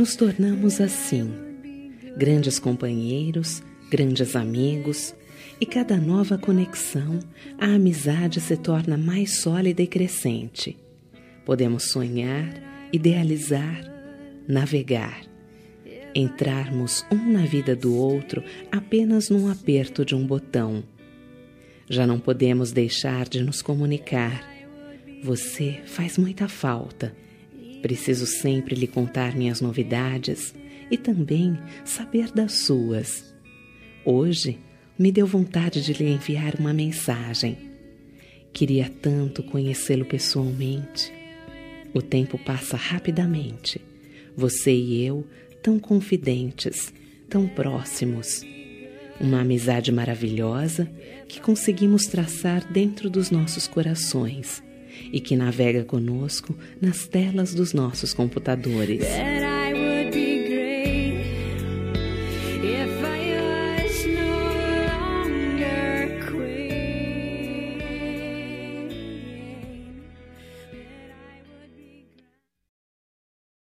nos tornamos assim, grandes companheiros, grandes amigos, e cada nova conexão, a amizade se torna mais sólida e crescente. Podemos sonhar, idealizar, navegar, entrarmos um na vida do outro apenas num aperto de um botão. Já não podemos deixar de nos comunicar. Você faz muita falta. Preciso sempre lhe contar minhas novidades e também saber das suas. Hoje, me deu vontade de lhe enviar uma mensagem. Queria tanto conhecê-lo pessoalmente. O tempo passa rapidamente. Você e eu, tão confidentes, tão próximos. Uma amizade maravilhosa que conseguimos traçar dentro dos nossos corações e que navega conosco nas telas dos nossos computadores.